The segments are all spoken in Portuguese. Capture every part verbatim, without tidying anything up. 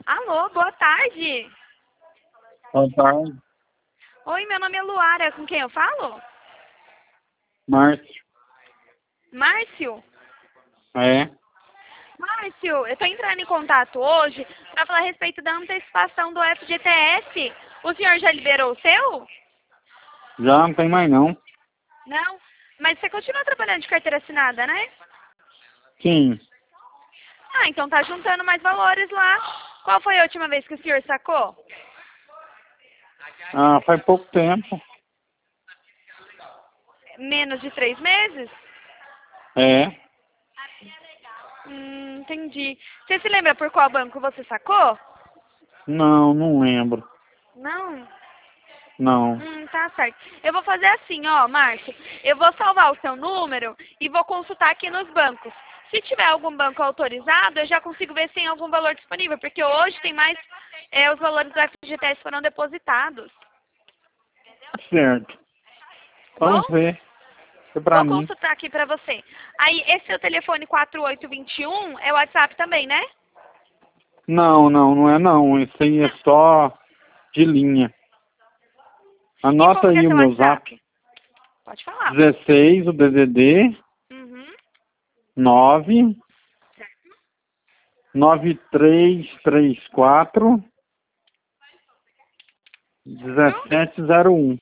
Alô, boa tarde. Boa tarde. Oi, meu nome é Luara. Com quem eu falo? Márcio. Márcio? É? Márcio, eu tô entrando em contato hoje para falar a respeito da antecipação do F G T S. O senhor já liberou o seu? Já não tem mais não. Não? Mas você continua trabalhando de carteira assinada, né? Sim. Ah, então tá juntando mais valores lá. Qual foi a última vez que o senhor sacou? Ah, faz pouco tempo. Menos de três meses? É? Hum, entendi. Você se lembra por qual banco você sacou? Não, não lembro. Não? Não. Hum, tá certo. Eu vou fazer assim, ó, Márcio. Eu vou salvar o seu número e vou consultar aqui nos bancos. Se tiver algum banco autorizado, eu já consigo ver se tem algum valor disponível, porque hoje tem mais, é, os valores do F G T S foram depositados. Certo. Tá bom? Vamos ver. É pra Vou mim. consultar aqui pra você. Aí, esse seu telefone quatro oito dois um é o WhatsApp também, né? Não, não, não é não. Isso aí é só de linha. E Anota como que é aí o seu meu zap. WhatsApp? Pode falar. dezesseis, o D D D, Uhum. nove nove três três quatro, dezessete zero um.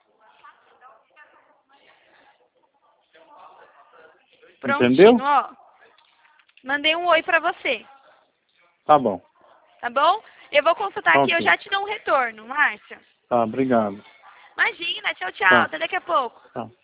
Entendeu? Prontinho, ó. Mandei um oi pra você, Tá bom. tá bom? Eu vou consultar Tá aqui e eu ok. já te dou um retorno, Márcia. Tá, obrigado. Imagina, tchau, tchau. Tá, Até daqui a pouco. tá.